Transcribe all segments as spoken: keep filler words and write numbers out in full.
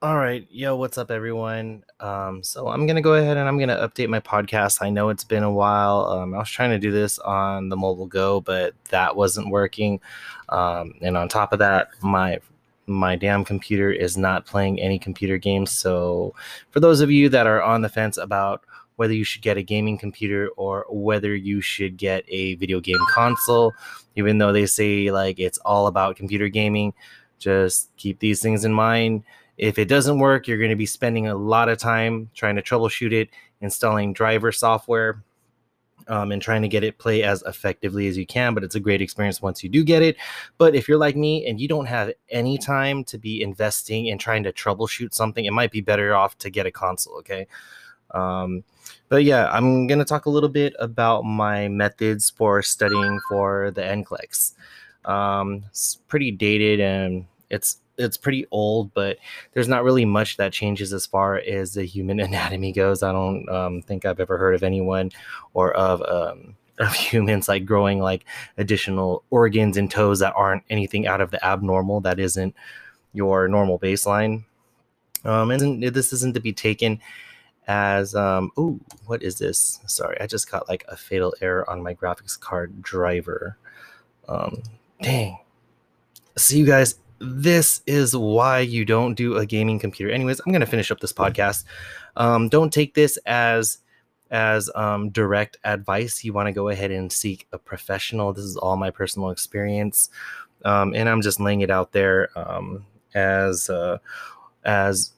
All right, yo, what's up, everyone? Um, so I'm gonna go ahead and I'm gonna update my podcast. I know it's been a while. Um, I was trying to do this on the Mobile Go, but that wasn't working. Um, and on top of that, my my damn computer is not playing any computer games. So for those of you that are on the fence about whether you should get a gaming computer or whether you should get a video game console, even though they say like it's all about computer gaming, just keep these things in mind. If it doesn't work, you're going to be spending a lot of time trying to troubleshoot it, installing driver software, um, and trying to get it play as effectively as you can. But it's a great experience once you do get it. But if you're like me and you don't have any time to be investing in trying to troubleshoot something, it might be better off to get a console. Okay. Um, but yeah, I'm going to talk a little bit about my methods for studying for the N C L E X. Um, it's pretty dated and it's it's pretty old, but there's not really much that changes as far as the human anatomy goes. I don't um, think I've ever heard of anyone or of um, of humans like growing like additional organs and toes that aren't anything out of the abnormal. That isn't your normal baseline. Um, and this isn't to be taken as um oh what is this? Sorry, I just got like a fatal error on my graphics card driver. Um, dang. See, you guys, this is why you don't do a gaming computer. Anyways, I'm gonna finish up this podcast. Um, don't take this as as um, direct advice. You want to go ahead and seek a professional. This is all my personal experience, um, and I'm just laying it out there um, as uh, as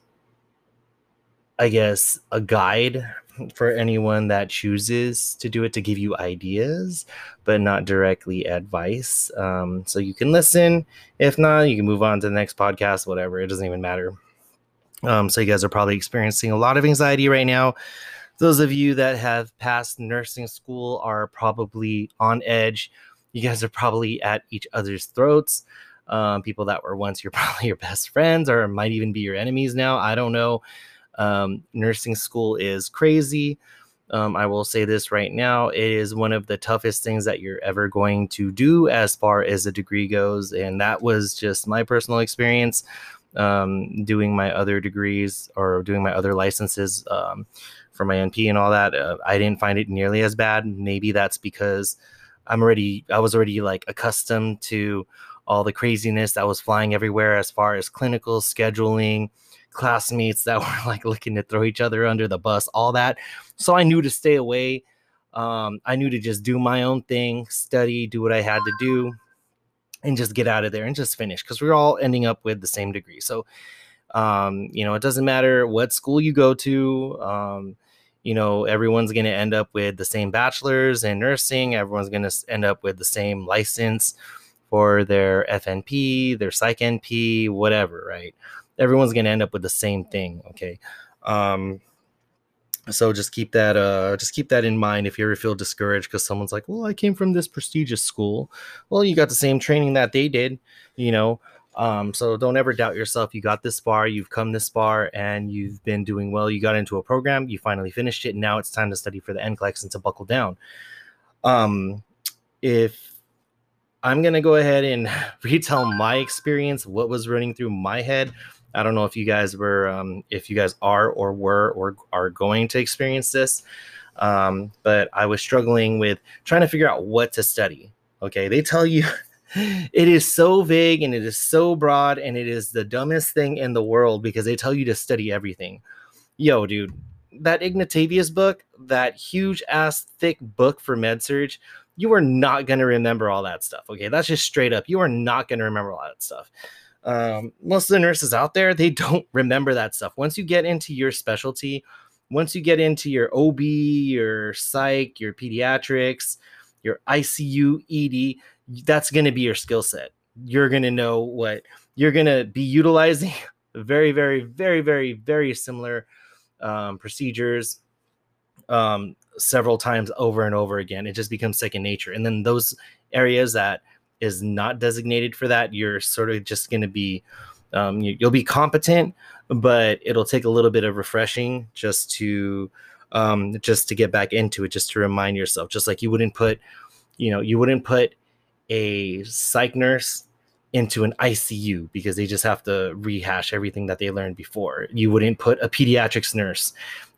I guess a guide for anyone that chooses to do it, to give you ideas, but not directly advice. Um, so you can listen. If not, you can move on to the next podcast, whatever. It doesn't even matter. Um, so you guys are probably experiencing a lot of anxiety right now. Those of you that have passed nursing school are probably on edge. You guys are probably at each other's throats. Um, people that were once your probably your best friends or might even be your enemies now. I don't know. Um, nursing school is crazy. Um, I will say this right now. It is one of the toughest things that you're ever going to do as far as a degree goes. And that was just my personal experience um, doing my other degrees or doing my other licenses um, for my N P and all that. Uh, I didn't find it nearly as bad. Maybe that's because I'm already, I was already like accustomed to all the craziness that was flying everywhere as far as clinical scheduling, classmates that were like looking to throw each other under the bus, all that. So I knew to stay away. Um, I knew to just do my own thing, study, do what I had to do, and just get out of there and just finish because we're all ending up with the same degree. So, um, you know, it doesn't matter what school you go to. Um, you know, everyone's going to end up with the same bachelor's in nursing. Everyone's going to end up with the same license for their F N P, their Psych N P, whatever, right? Everyone's going to end up with the same thing. Okay. Um, so just keep that, uh, just keep that in mind. If you ever feel discouraged because someone's like, well, I came from this prestigious school. Well, you got the same training that they did, you know? Um, so don't ever doubt yourself. You got this far, you've come this far and you've been doing well. You got into a program, you finally finished it. And now it's time to study for the N C L E X and to buckle down. Um, if I'm going to go ahead and retell my experience, what was running through my head. I don't know if you guys were, um, if you guys are or were or are going to experience this, um, but I was struggling with trying to figure out what to study. Okay, they tell you it is so vague and it is so broad and it is the dumbest thing in the world because they tell you to study everything. Yo, dude, that Ignatavius book, that huge ass thick book for MedSurg, you are not going to remember all that stuff. Okay, that's just straight up. You are not going to remember all that stuff. Um, most of the nurses out there, they don't remember that stuff. Once you get into your specialty, once you get into your O B, your psych, your pediatrics, your I C U, E D, that's going to be your skill set. You're going to know what you're going to be utilizing. Very, very, very, very, very similar um, procedures um, several times over and over again. It just becomes second nature. And then those areas that is not designated for that, you're sort of just going to be, um, you, you'll be competent, but it'll take a little bit of refreshing just to, um, just to get back into it, just to remind yourself, just like you wouldn't put, you know, you wouldn't put a psych nurse into an I C U because they just have to rehash everything that they learned before. You wouldn't put a pediatrics nurse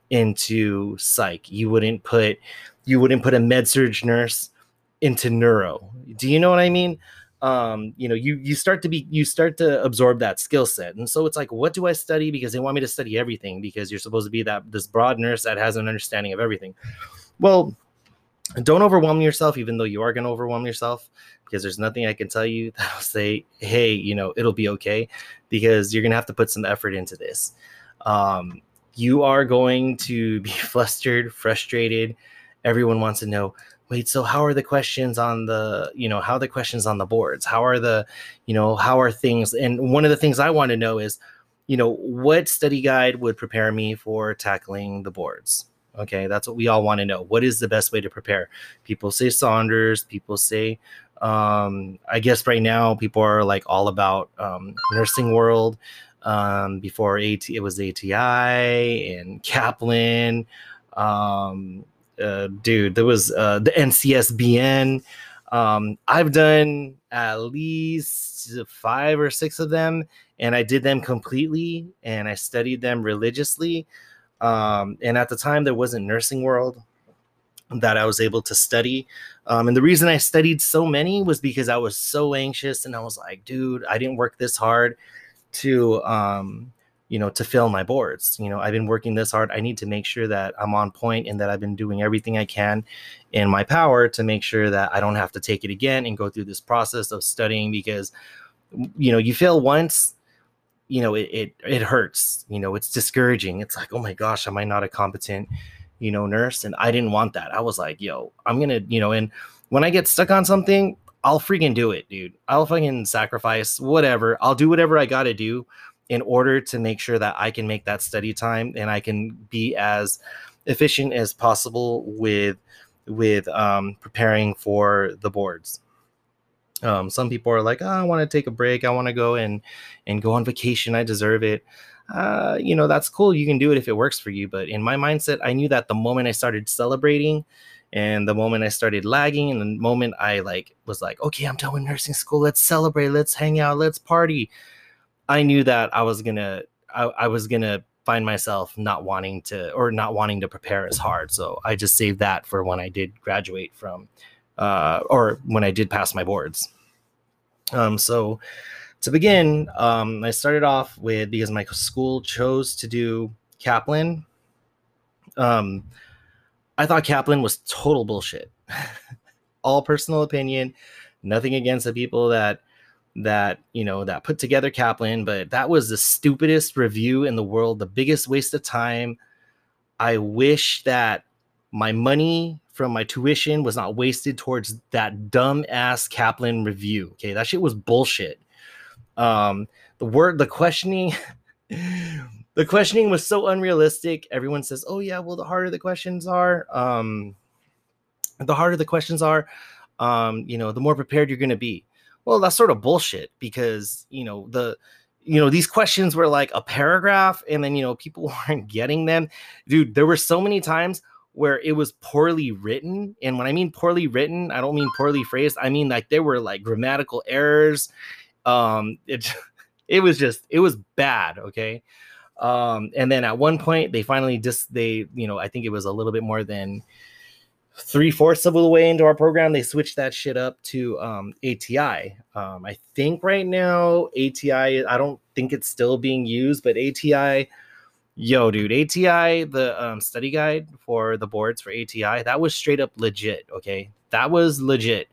into psych. You wouldn't put you wouldn't put a med surg nurse into neuro. Do you know what I mean? Um, you know, you you start to be you start to absorb that skill set. And so it's like, what do I study? Because they want me to study everything because you're supposed to be that this broad nurse that has an understanding of everything. Well, don't overwhelm yourself, even though you are going to overwhelm yourself, because there's nothing I can tell you that'll say, hey, you know, it'll be okay, because you're going to have to put some effort into this. Um, you are going to be flustered, frustrated. Everyone wants to know, wait, so how are the questions on the, you know, how are the questions on the boards? How are the, you know, how are things? And one of the things I want to know is, you know, what study guide would prepare me for tackling the boards? Okay, that's what we all want to know. What is the best way to prepare? People say Saunders. People say, um, I guess right now people are like all about um, Nursing World. Um, before AT, it was A T I and Kaplan. Um, uh, dude, there was uh, the N C S B N. Um, I've done at least five or six of them, and I did them completely, and I studied them religiously. Um, and at the time, there wasn't Nursing World that I was able to study. Um, and the reason I studied so many was because I was so anxious, and I was like, dude, I didn't work this hard to, um, you know, to fail my boards. You know, I've been working this hard. I need to make sure that I'm on point and that I've been doing everything I can in my power to make sure that I don't have to take it again and go through this process of studying, because, you know, you fail once, you know, it, it, it hurts, you know, it's discouraging. It's like, oh my gosh, am I not a competent, you know, nurse? And I didn't want that. I was like, yo, I'm going to, you know, and when I get stuck on something, I'll freaking do it, dude. I'll fucking sacrifice whatever. I'll do whatever I got to do in order to make sure that I can make that study time and I can be as efficient as possible with, with um, preparing for the boards. Um, some people are like, oh, I want to take a break. I want to go and, and go on vacation. I deserve it. Uh, you know, that's cool. You can do it if it works for you. But in my mindset, I knew that the moment I started celebrating and the moment I started lagging and the moment I like was like, okay, I'm done with nursing school. Let's celebrate. Let's hang out. Let's party. I knew that I was going to, I, I was going to find myself not wanting to, or not wanting to prepare as hard. So I just saved that for when I did graduate from, uh, or when I did pass my boards. Um, so to begin, um, I started off with, because my school chose to do Kaplan. Um, I thought Kaplan was total bullshit. All personal opinion, nothing against the people that, that, you know, that put together Kaplan, but that was the stupidest review in the world, the biggest waste of time. I wish that my money from my tuition was not wasted towards that dumb ass Kaplan review. Okay. That shit was bullshit. Um, the word, the questioning, the questioning was so unrealistic. Everyone says, oh yeah, well, the harder the questions are, um, the harder the questions are, um, you know, the more prepared you're going to be. Well, that's sort of bullshit, because, you know, the, you know, these questions were like a paragraph and then, you know, people weren't getting them. Dude, there were so many times where it was poorly written. And when I mean poorly written, I don't mean poorly phrased. I mean, like, there were like grammatical errors. Um, it, it was just, it was bad. Okay. Um, and then at one point they finally just, they, you know, I think it was a little bit more than three fourths of the way into our program, they switched that shit up to um, A T I. Um, I think right now A T I, I don't think it's still being used, but A T I, yo, dude, A T I, the um, study guide for the boards for A T I, that was straight up legit. Okay, that was legit.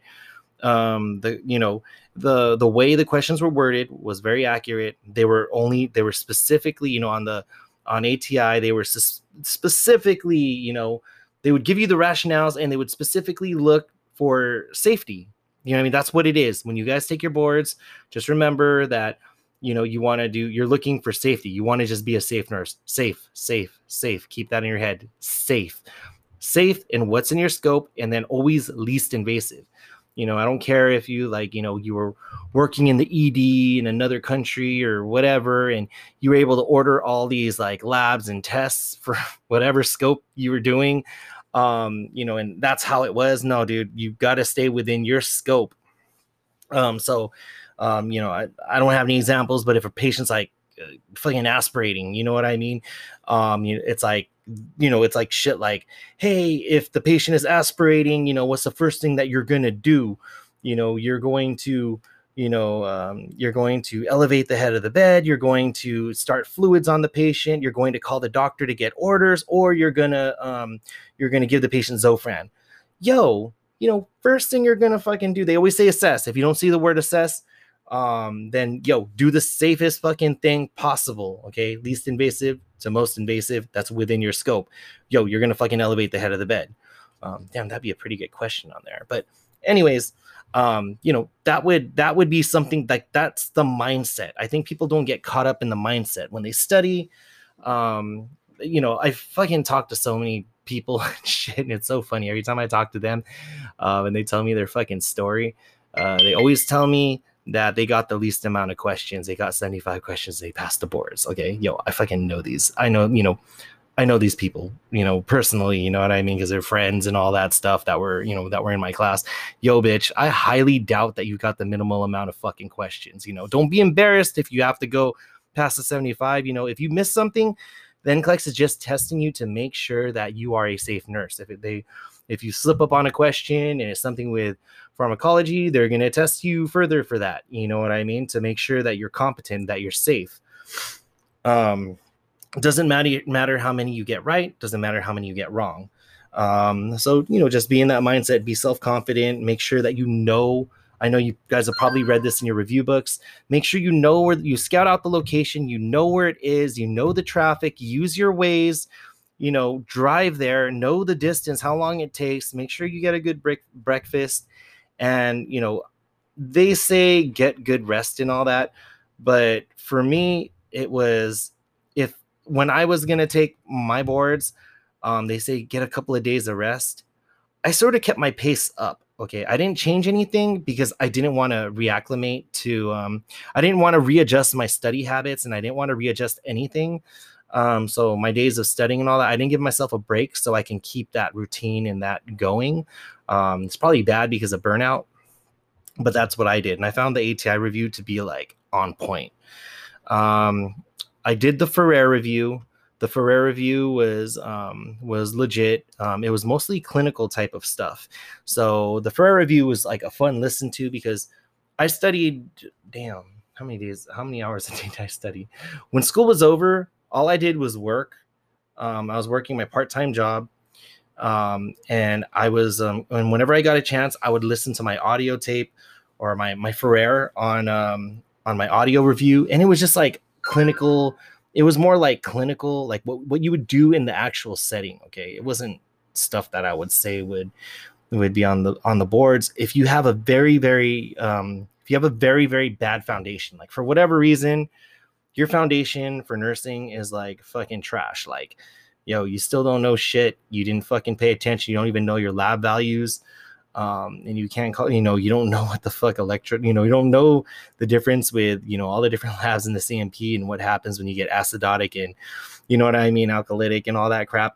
Um, the you know the the way the questions were worded was very accurate. They were only they were specifically, you know, on the on A T I, they were sus- specifically, you know, they would give you the rationales and they would specifically look for safety. You know what I mean? That's what it is. When you guys take your boards, just remember that, you know, you want to do, you're looking for safety. You want to just be a safe nurse. Safe, safe, safe. Keep that in your head. Safe, safe in what's in your scope, and then always least invasive. You know, I don't care if you like, you know, you were working in the E D in another country or whatever, and you were able to order all these like labs and tests for whatever scope you were doing. Um, you know, and that's how it was. No, dude, you got to stay within your scope. Um, so Um, you know, I, I don't have any examples, but if a patient's like uh, fucking aspirating, you know what I mean? Um, you know, it's like, you know, it's like shit like, hey, if the patient is aspirating, you know, what's the first thing that you're going to do? You know, you're going to, you know, um, you're going to elevate the head of the bed. You're going to start fluids on the patient. You're going to call the doctor to get orders, or you're going to, um, you're going to give the patient Zofran. Yo, you know, first thing you're going to fucking do, they always say assess. If you don't see the word assess, um, then yo, do the safest fucking thing possible. Okay. Least invasive to most invasive. That's within your scope. Yo, you're going to fucking elevate the head of the bed. Um, damn, that'd be a pretty good question on there. But anyways, um, you know, that would, that would be something like, that's the mindset. I think people don't get caught up in the mindset when they study. Um, you know, I fucking talk to so many people and shit, and it's so funny every time I talk to them, um, and they tell me their fucking story. Uh, they always tell me that they got the least amount of questions. They got seventy-five questions. They passed the boards. Okay. Yo, I fucking know these. I know, you know, I know these people, you know, personally, you know what I mean? Because they're friends and all that stuff that were, you know, that were in my class. Yo, bitch, I highly doubt that you got the minimal amount of fucking questions. You know, don't be embarrassed if you have to go past the seventy-five. You know, if you miss something, then N C L E X is just testing you to make sure that you are a safe nurse. If it, they, if you slip up on a question and it's something with pharmacology, they're going to test you further for that. You know what I mean? To make sure that you're competent, that you're safe. Um, doesn't matter, matter how many you get right. Doesn't matter how many you get wrong. Um, so, you know, just be in that mindset, be self-confident, make sure that you know, I know you guys have probably read this in your review books. Make sure you know where you scout out the location, you know where it is, you know the traffic, use your Waze, you know, drive there, know the distance, how long it takes, make sure you get a good break- breakfast. And, you know, they say get good rest and all that. But for me, it was, if when I was going to take my boards, um, they say get a couple of days of rest. I sort of kept my pace up. Okay. I didn't change anything because I didn't want to reacclimate to, um, I didn't want to readjust my study habits, and I didn't want to readjust anything. Um, so my days of studying and all that, I didn't give myself a break so I can keep that routine and that going. Um, it's probably bad because of burnout, but that's what I did. And I found the A T I review to be like on point. Um, I did the Ferrer review. The Ferrer review was um, was legit. Um, it was mostly clinical type of stuff. So the Ferrer review was like a fun listen to because I studied, damn, how many days, how many hours a day did I study? When school was over, all I did was work. Um, I was working my part-time job. Um, and I was, um, and whenever I got a chance, I would listen to my audio tape or my, my Ferrer on, um, on my audio review. And it was just like clinical. It was more like clinical, like what, what you would do in the actual setting. Okay. It wasn't stuff that I would say would, would be on the, on the boards. If you have a very, very, um, if you have a very, very bad foundation, like for whatever reason, your foundation for nursing is like fucking trash. Like, yo, you still don't know shit. You didn't fucking pay attention. You don't even know your lab values. Um, and you can't call, you know, you don't know what the fuck electro, you know, you don't know the difference with, you know, all the different labs in the C M P and what happens when you get acidotic and, you know what I mean, alkalytic and all that crap.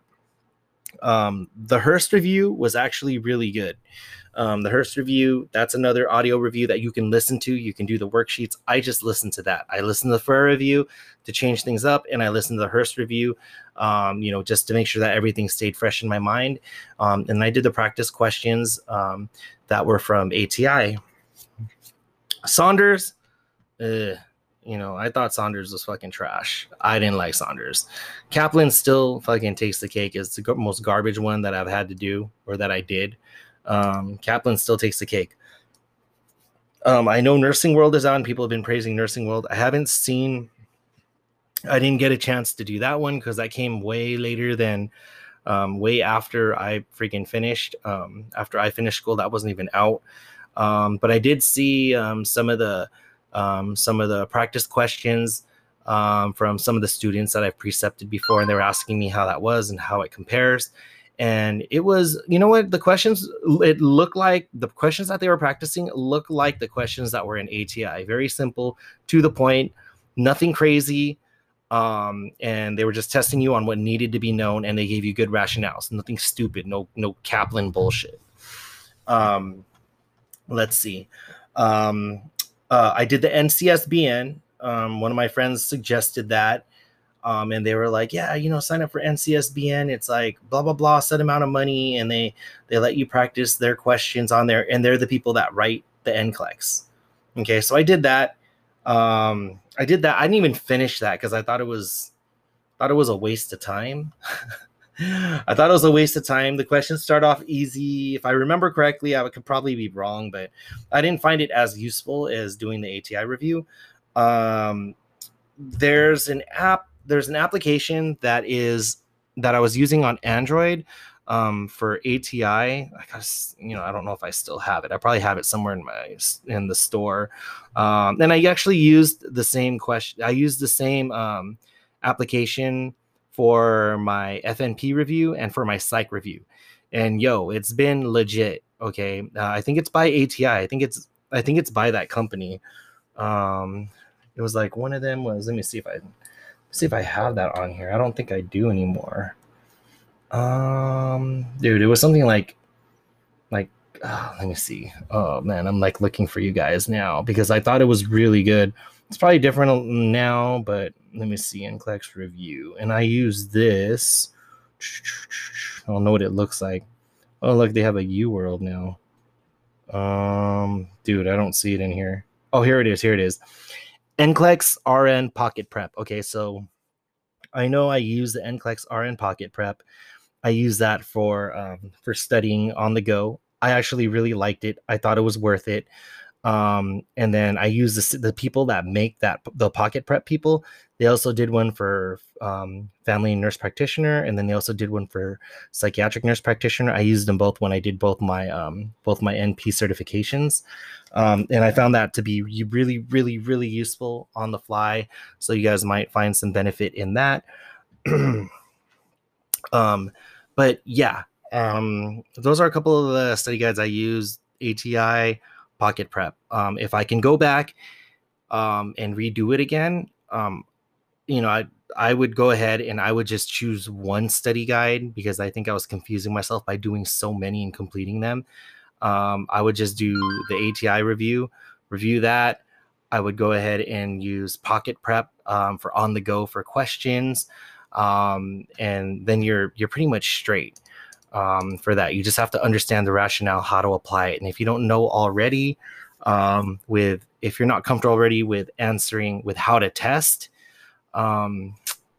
Um, the Hurst review was actually really good. Um, the Hurst review, that's another audio review that you can listen to. You can do the worksheets. I just listened to that. I listened to the Ferrer review to change things up, and I listened to the Hurst review, um, you know, just to make sure that everything stayed fresh in my mind. Um, and I did the practice questions um, that were from A T I. Saunders, uh, you know, I thought Saunders was fucking trash. I didn't like Saunders. Kaplan still fucking takes the cake. It's the most garbage one that I've had to do or that I did. Um, Kaplan still takes the cake. Um, I know Nursing World is on. People have been praising Nursing World. I haven't seen, I didn't get a chance to do that one because that came way later than, um, way after I freaking finished. Um, after I finished school, that wasn't even out. Um, but I did see um, some of the, um, some of the practice questions um, from some of the students that I've precepted before, and they were asking me how that was and how it compares. And it was, you know what, the questions, it looked like the questions that they were practicing looked like the questions that were in A T I. Very simple, to the point, nothing crazy. Um, and they were just testing you on what needed to be known, and they gave you good rationales. Nothing stupid, no, no Kaplan bullshit. Um, let's see. Um, uh, I did the N C S B N. Um, one of my friends suggested that. Um, and they were like, yeah, you know, sign up for N C S B N. It's like blah, blah, blah, set amount of money. And they, they let you practice their questions on there. And they're the people that write the N C L E X. Okay. So I did that. Um, I did that. I didn't even finish that because I thought it was, thought it was a waste of time. I thought it was a waste of time. The questions start off easy. If I remember correctly, I could probably be wrong, but I didn't find it as useful as doing the A T I review. Um, there's an app, there's an application that is that I was using on Android um, for A T I. I guess, you know, I don't know if I still have it. I probably have it somewhere in my in the store. Um, and I actually used the same question. I used the same um, application for my F N P review and for my psych review. And yo, it's been legit. Okay, uh, I think it's by A T I. I think it's I think it's by that company. Um, it was like one of them was. Let me see if I see if I have that on here. I don't think I do anymore. Um, dude, it was something like like. Oh, let me see. Oh man, I'm like looking for you guys now because I thought it was really good. It's probably different now, but let me see. N C L E X review, and I use this. I don't know what it looks like. Oh, look, they have a U world now. Um, dude, I don't see it in here. Oh, here it is. Here it is. N C L E X R N Pocket Prep. Okay, so I know I use the N C L E X R N Pocket Prep. I use that for um, for studying on the go. I actually really liked it. I thought it was worth it. Um, and then I use the, the people that make that, the Pocket Prep people. They also did one for um, family nurse practitioner, and then they also did one for psychiatric nurse practitioner. I used them both when I did both my um, both my N P certifications, um, and I found that to be really, really, really useful on the fly. So you guys might find some benefit in that. um, but yeah. Um, those are a couple of the study guides I use. A T I, Pocket Prep. Um, if I can go back um, and redo it again, um, you know, I I would go ahead and I would just choose one study guide because I think I was confusing myself by doing so many and completing them. Um, I would just do the A T I review, review that. I would go ahead and use Pocket Prep um, for on the go for questions, um, and then you're you're pretty much straight. Um, for that, you just have to understand the rationale, how to apply it. And if you don't know already, um, with if you're not comfortable already with answering with how to test, um,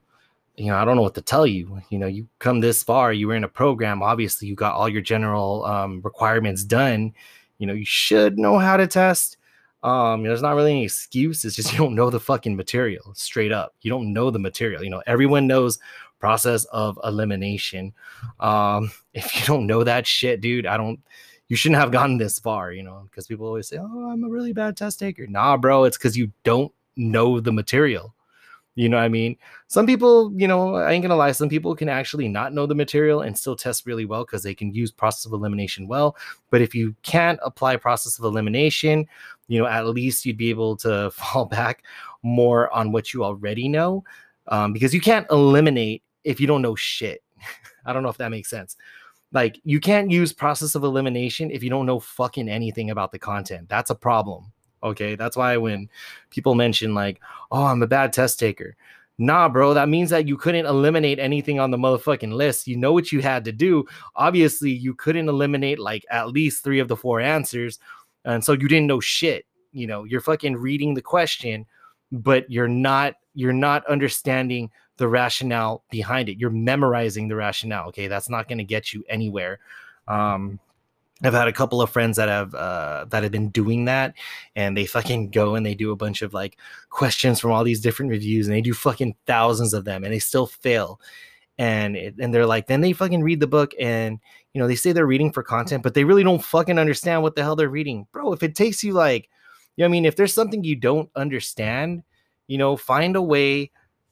you know, I don't know what to tell you. You know, you come this far, you were in a program, obviously you got all your general um, requirements done. You know, you should know how to test. Um, you know, there's not really any excuse. It's just you don't know the fucking material. Straight up, you don't know the material. You know, everyone knows process of elimination. Um, if you don't know that shit, dude, I don't. You shouldn't have gotten this far. You know, because people always say, "Oh, I'm a really bad test taker." Nah, bro, it's because you don't know the material. You know what I mean? Some people, you know, I ain't gonna lie, some people can actually not know the material and still test really well because they can use process of elimination well. But if you can't apply process of elimination, you know, at least you'd be able to fall back more on what you already know, um, because you can't eliminate if you don't know shit. I don't know if that makes sense. Like, you can't use process of elimination if you don't know fucking anything about the content. That's a problem. Okay, that's why when people mention like, oh, I'm a bad test taker. Nah, bro, that means that you couldn't eliminate anything on the motherfucking list. You know what you had to do. Obviously, you couldn't eliminate like at least three of the four answers. And so you didn't know shit. You know, you're fucking reading the question, but you're not, you're not understanding the rationale behind it. You're memorizing the rationale. Okay, that's not going to get you anywhere. Um, I've had a couple of friends that have uh, that have been doing that, and they fucking go and they do a bunch of like questions from all these different reviews, and they do fucking thousands of them, and they still fail. And it, and they're like, then they fucking read the book, and you know they say they're reading for content, but they really don't fucking understand what the hell they're reading, bro. If it takes you like, you know, what I mean, if there's something you don't understand, you know, find a way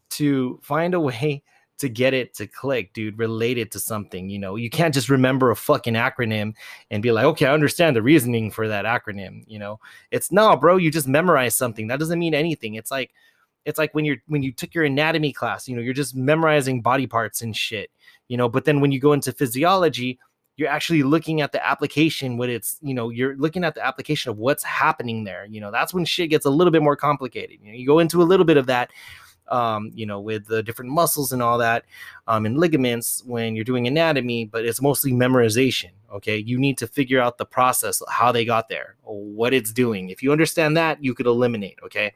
to find a way. to get it to click, dude, related to something. You know, you can't just remember a fucking acronym and be like, okay, I understand the reasoning for that acronym. You know, it's no, bro, you just memorize something. That doesn't mean anything. It's like, it's like when you're, when you took your anatomy class, you know, you're just memorizing body parts and shit, you know, but then when you go into physiology, you're actually looking at the application, what it's, you know, you're looking at the application of what's happening there. You know, that's when shit gets a little bit more complicated. You know, you go into a little bit of that, um, you know, with the different muscles and all that, um, and ligaments when you're doing anatomy, but it's mostly memorization. Okay. You need to figure out the process, how they got there, or what it's doing. If you understand that, you could eliminate. Okay.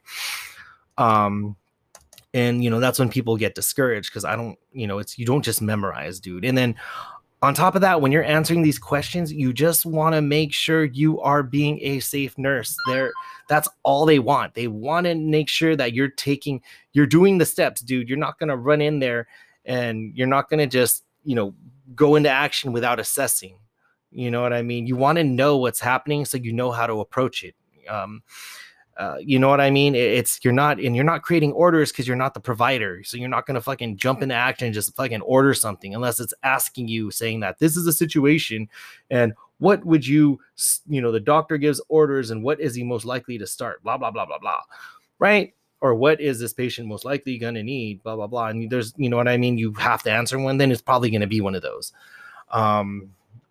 Um, and, you know, that's when people get discouraged because I don't, you know, it's, you don't just memorize, dude. And then on top of that, when you're answering these questions, you just want to make sure you are being a safe nurse. There, that's all they want. They want to make sure that you're taking, you're doing the steps, dude. You're not going to run in there and you're not going to just, you know, go into action without assessing. You know what I mean? You want to know what's happening so you know how to approach it. Um, Uh, you know what I mean? It's you're not, and you're not creating orders because you're not the provider. So you're not going to fucking jump into action and just fucking order something unless it's asking you, saying that this is a situation and what would you, you know, the doctor gives orders and what is he most likely to start? Blah, blah, blah, blah, blah. Right? Or what is this patient most likely going to need? Blah, blah, blah. And there's, you know what I mean? You have to answer one, then it's probably going to be one of those. Um,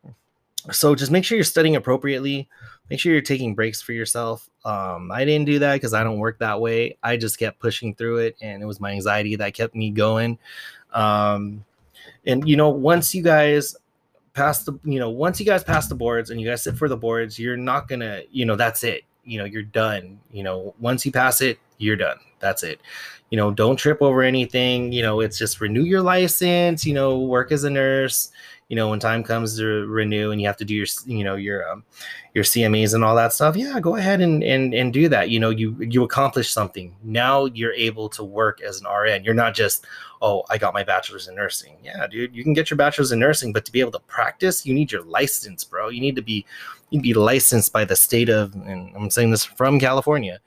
so just make sure you're studying appropriately. Make sure you're taking breaks for yourself. Um, I didn't do that because I don't work that way. I just kept pushing through it, and it was my anxiety that kept me going. Um, and, you know, once you guys pass the, you know, once you guys pass the boards and you guys sit for the boards, you're not going to, you know, that's it. You know, you're done. You know, once you pass it, you're done. That's it. You know, don't trip over anything. You know, it's just renew your license, you know, work as a nurse. You know, when time comes to renew and you have to do your, you know, your, um, your C M Es and all that stuff. Yeah, go ahead and, and, and do that. You know, you, you accomplish something. Now you're able to work as an R N. You're not just, oh, I got my bachelor's in nursing. Yeah, dude, you can get your bachelor's in nursing, but to be able to practice, you need your license, bro. You need to be, you need to be licensed by the state of, and I'm saying this from California.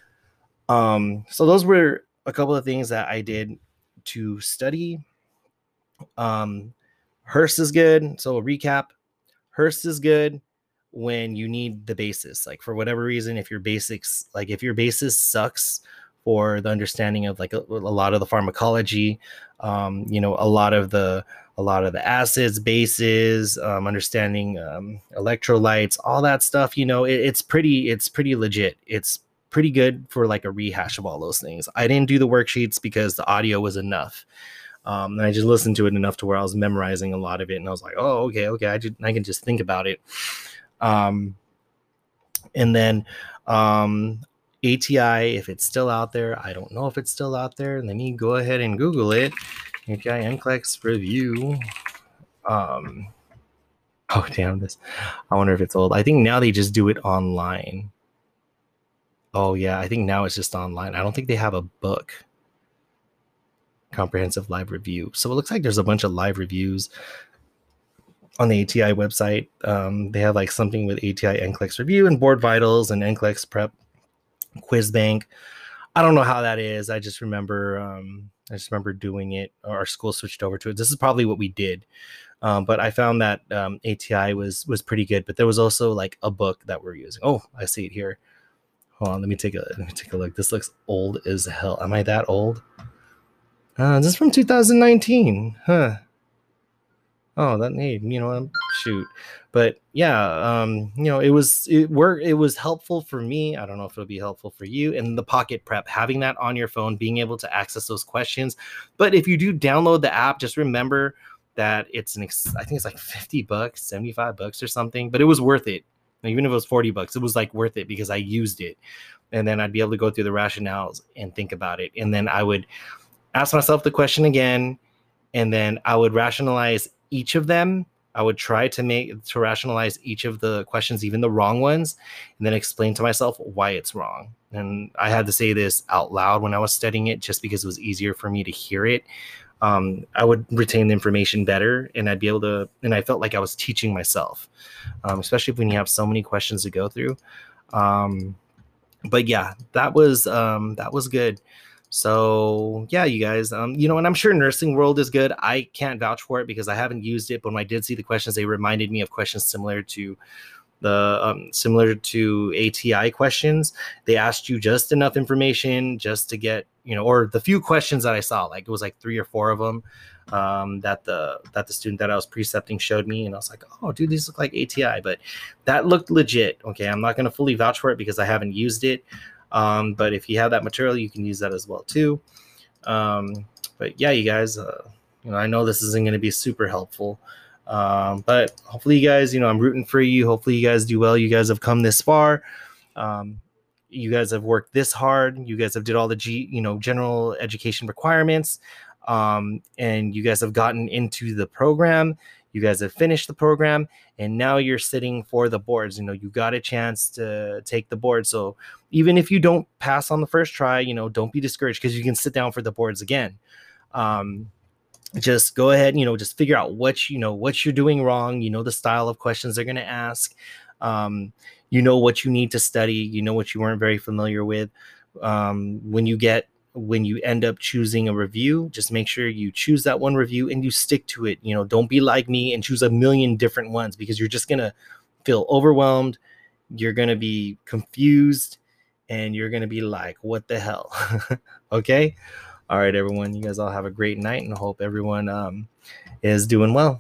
Um, so those were a couple of things that I did to study. Um, Hearst is good. So a recap, Hearst is good when you need the basis. Like for whatever reason, if your basics, like if your basis sucks for the understanding of like a, a lot of the pharmacology, um, you know, a lot of the, a lot of the acids, bases, um, understanding um, electrolytes, all that stuff, you know, it, it's pretty, it's pretty legit. It's pretty good for like a rehash of all those things. I didn't do the worksheets because the audio was enough. Um, and I just listened to it enough to where I was memorizing a lot of it. And I was like, oh, okay, okay. I, just, I can just think about it. Um, and then um, A T I, if it's still out there, I don't know if it's still out there. Let me go ahead and Google it. A T I N C L E X review. Um, oh, damn this. I wonder if it's old. I think now they just do it online. Oh, yeah. I think now it's just online. I don't think they have a book. Comprehensive live review. So it looks like there's a bunch of live reviews on the A T I website. Um, they have like something with A T I N C L E X review and board vitals and N C L E X prep quiz bank. I don't know how that is. I just remember, um, I just remember doing it. Our school switched over to it. This is probably what we did. Um, but I found that um, A T I was was pretty good. But there was also like a book that we're using. Oh, I see it here. Hold on, let me take a let me take a look. This looks old as hell. Am I that old? Uh, this is from two thousand nineteen, huh? Oh, that need, you know, shoot. But yeah, um, you know, it was it work. It was helpful for me. I don't know if it'll be helpful for you. And the Pocket Prep, having that on your phone, being able to access those questions. But if you do download the app, just remember that it's an. Ex- I think it's like fifty bucks, seventy-five bucks or something. But it was worth it. Even if it was forty bucks, it was like worth it because I used it, and then I'd be able to go through the rationales and think about it, and then I would ask myself the question again, and then I would rationalize each of them. I would try to make to rationalize each of the questions, even the wrong ones, and then explain to myself why it's wrong. And I had to say this out loud when I was studying it, just because it was easier for me to hear it. Um, I would retain the information better, and I'd be able to, and I felt like I was teaching myself, um, especially when you have so many questions to go through. Um, but yeah, that was um, that was good. So yeah, you guys, um, you know, and I'm sure Nursing World is good. I can't vouch for it because I haven't used it, but when I did see the questions, they reminded me of questions similar to the um, similar to A T I questions. They asked you just enough information just to get, you know, or the few questions that I saw, like it was like three or four of them. um, that the that the student that I was precepting showed me, and I was like, oh, dude, these look like A T I, but that looked legit. Okay, I'm not gonna fully vouch for it because I haven't used it, um, but if you have that material, you can use that as well too. Um, but yeah, you guys, uh, you know, I know this isn't gonna be super helpful. Um, but hopefully you guys, you know, I'm rooting for you. Hopefully you guys do well. You guys have come this far. Um, you guys have worked this hard. You guys have did all the G, you know, general education requirements. Um, and you guys have gotten into the program. You guys have finished the program, and now you're sitting for the boards. You know, you got a chance to take the board. So even if you don't pass on the first try, you know, don't be discouraged because you can sit down for the boards again. Um, just go ahead, you know, just figure out what, you know, what you're doing wrong. You know, the style of questions they're going to ask. Um, you know what you need to study. You know what you weren't very familiar with. Um, when you get, when you end up choosing a review, just make sure you choose that one review and you stick to it. You know, don't be like me and choose a million different ones because you're just going to feel overwhelmed. You're going to be confused and you're going to be like, what the hell? Okay. All right, everyone. You guys all have a great night and I hope everyone um, is doing well.